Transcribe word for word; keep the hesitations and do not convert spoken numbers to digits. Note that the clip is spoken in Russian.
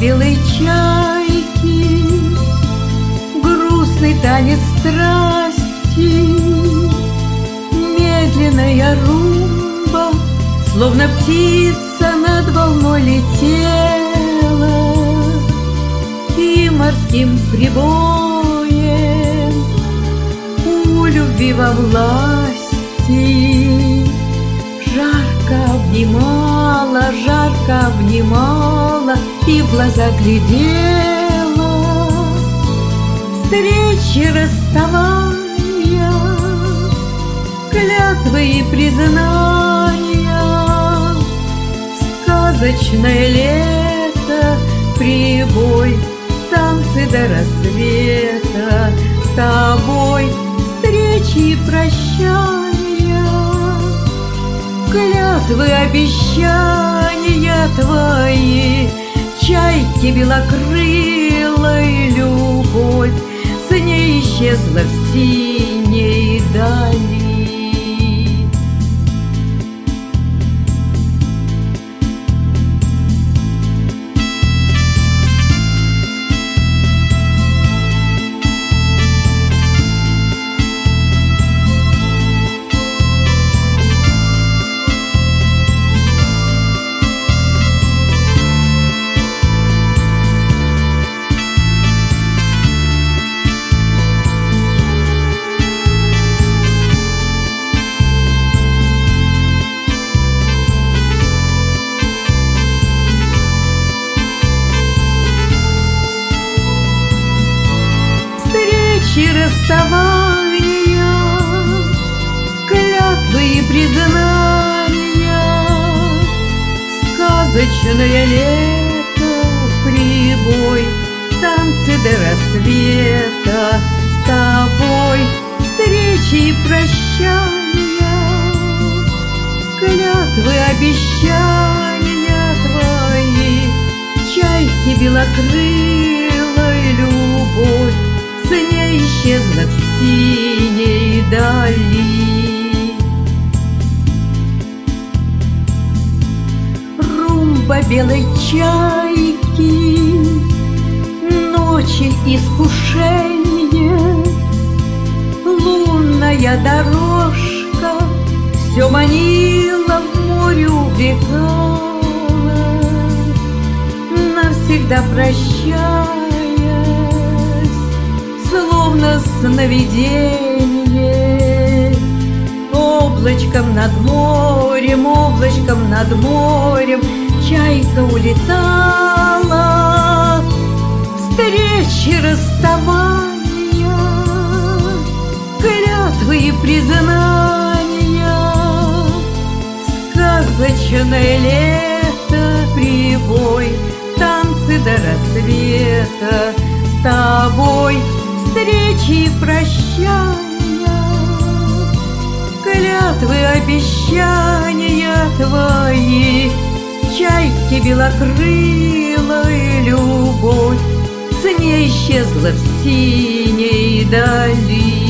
белой чайки, грустный танец страсти, медленная румба, словно птица над волной летела, и морским прибоем у любви во власти жарко обнимала, жарко обнимала и в глаза глядела. Встречи, расставания, клятвы и признания, сказочное лето, прибой, танцы до рассвета, с тобой встречи и прощания, клятвы, обещания твои, чайки белокрылой, любовь с ней исчезла в синей дали. Встречи, расставания, клятвы и признания, сказочное лето, прибой, танцы до рассвета, с тобой встречи и прощания, клятвы, обещания твои, чайки белокрылой, любовь с ней исчезла в синей дали. Румба белой чайки, ночи искушения, лунная дорожка все манила, в море увлекала, навсегда прощаясь, словно сновидение. Облачком над морем, облачком над морем чайка улетала. Встречи, расставания, клятвы и признания, сказочное лето, прибой, танцы до рассвета, с тобой встречи и прощания, клятвы, обещания твои, чайки белокрылой, любовь с ней исчезла в синей дали.